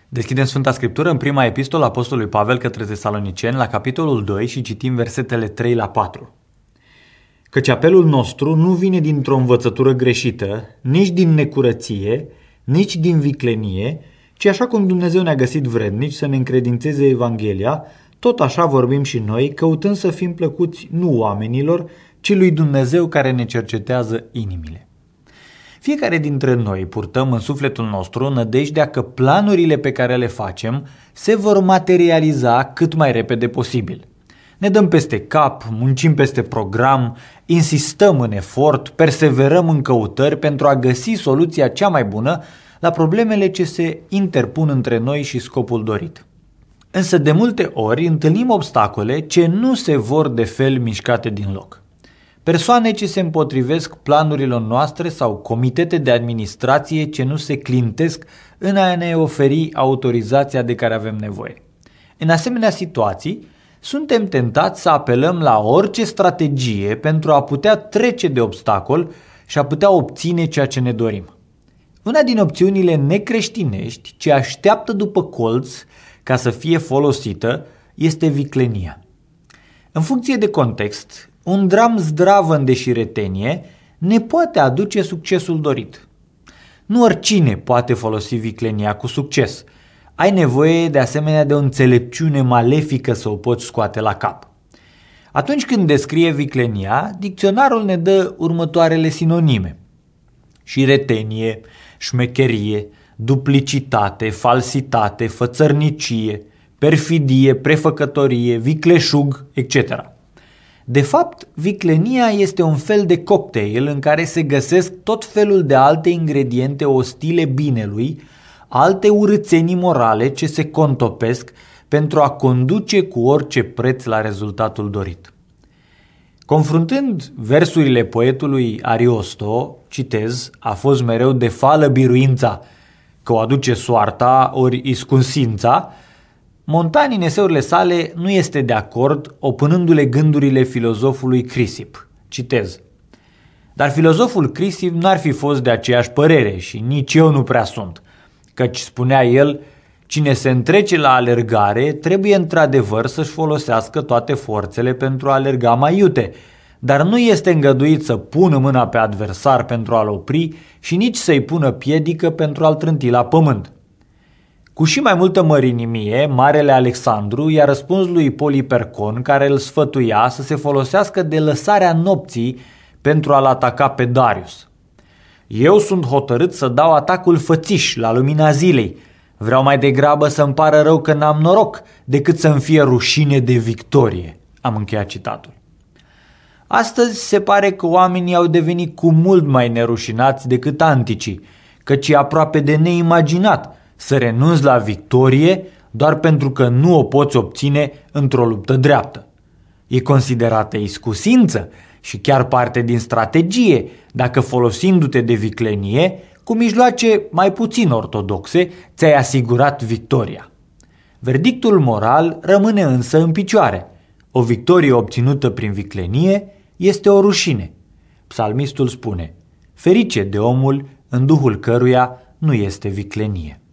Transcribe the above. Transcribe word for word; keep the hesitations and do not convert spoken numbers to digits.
Deschidem Sfânta Scriptură în prima epistolă a Apostolului Pavel către Tesaloniceni, la capitolul doi și citim versetele trei la patru. Căci apelul nostru nu vine dintr-o învățătură greșită, nici din necurăție, nici din viclenie, ci așa cum Dumnezeu ne-a găsit vrednici să ne încredințeze Evanghelia, tot așa vorbim și noi, căutând să fim plăcuți nu oamenilor, ci lui Dumnezeu care ne cercetează inimile. Fiecare dintre noi purtăm în sufletul nostru nădejdea că planurile pe care le facem se vor materializa cât mai repede posibil. Ne dăm peste cap, muncim peste program, insistăm în efort, perseverăm în căutări pentru a găsi soluția cea mai bună la problemele ce se interpun între noi și scopul dorit. Însă de multe ori întâlnim obstacole ce nu se vor de fel mișcate din loc. Persoane ce se împotrivesc planurilor noastre sau comitete de administrație ce nu se clintesc în a ne oferi autorizația de care avem nevoie. În asemenea situații, suntem tentați să apelăm la orice strategie pentru a putea trece de obstacol și a putea obține ceea ce ne dorim. Una din opțiunile necreștinești ce așteaptă după colț ca să fie folosită este viclenia. În funcție de context, un dram zdravăn de șiretenie ne poate aduce succesul dorit. Nu oricine poate folosi viclenia cu succes. Ai nevoie de asemenea de o înțelepciune malefică să o poți scoate la cap. Atunci când descrie viclenia, dicționarul ne dă următoarele sinonime: șiretenie, șmecherie, duplicitate, falsitate, fățărnicie, perfidie, prefăcătorie, vicleșug, et cetera. De fapt, viclenia este un fel de cocktail în care se găsesc tot felul de alte ingrediente ostile binelui, alte urâțenii morale ce se contopesc pentru a conduce cu orice preț la rezultatul dorit. Confruntând versurile poetului Ariosto, citez, a fost mereu de fală biruința, că o aduce soarta ori iscunsința, Montani în eseurile sale nu este de acord, opânându-le gândurile filozofului Crisip. Citez: dar filozoful Crisip n-ar fi fost de aceeași părere și nici eu nu prea sunt, căci spunea el, cine se întrece la alergare trebuie într-adevăr să-și folosească toate forțele pentru a alerga mai iute, dar nu este îngăduit să pună mâna pe adversar pentru a-l opri și nici să-i pună piedică pentru a-l trânti la pământ. Cu și mai multă mărinimie, marele Alexandru i-a răspuns lui Polipercon, care îl sfătuia să se folosească de lăsarea nopții pentru a-l ataca pe Darius. Eu sunt hotărât să dau atacul fățiș la lumina zilei. Vreau mai degrabă să-mi pară rău că n-am noroc decât să-mi fie rușine de victorie. Am încheiat citatul. Astăzi se pare că oamenii au devenit cu mult mai nerușinați decât anticii, căci e aproape de neimaginat să renunți la victorie doar pentru că nu o poți obține într-o luptă dreaptă. E considerată iscusință și chiar parte din strategie dacă, folosindu-te de viclenie, cu mijloace mai puțin ortodoxe, ți-ai asigurat victoria. Verdictul moral rămâne însă în picioare. O victorie obținută prin viclenie este o rușine. Psalmistul spune: ferice de omul în duhul căruia nu este viclenie.